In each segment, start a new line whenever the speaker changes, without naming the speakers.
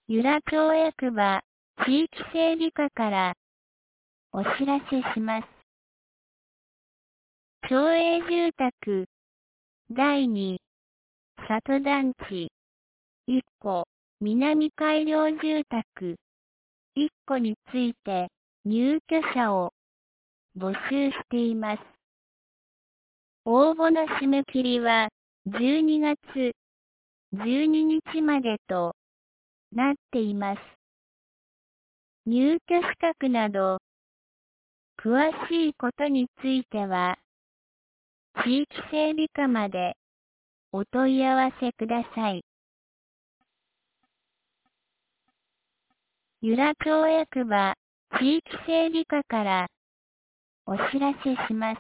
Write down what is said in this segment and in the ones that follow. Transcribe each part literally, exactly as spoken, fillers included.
由良町役場地域整備課からお知らせします。町営住宅だいに里団地いっこ南改良住宅いっこについて入居者を募集しています。応募の締め切りはじゅうにがつじゅうににちまでとなっています。入居資格など詳しいことについては地域整備課までお問い合わせください。由良町役場地域整備課からお知らせします。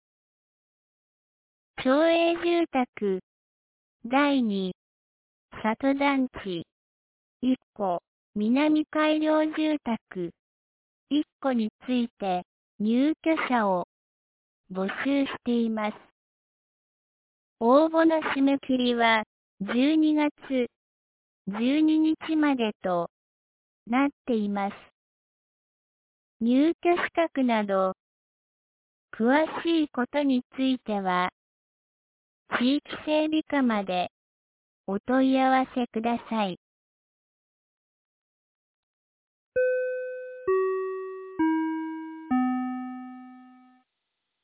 町営住宅だいに里団地いっこ南改良住宅いっこについて入居者を募集しています。応募の締め切りはじゅうにがつじゅうににちまでとなっています。入居資格など詳しいことについては地域整備課までお問い合わせください。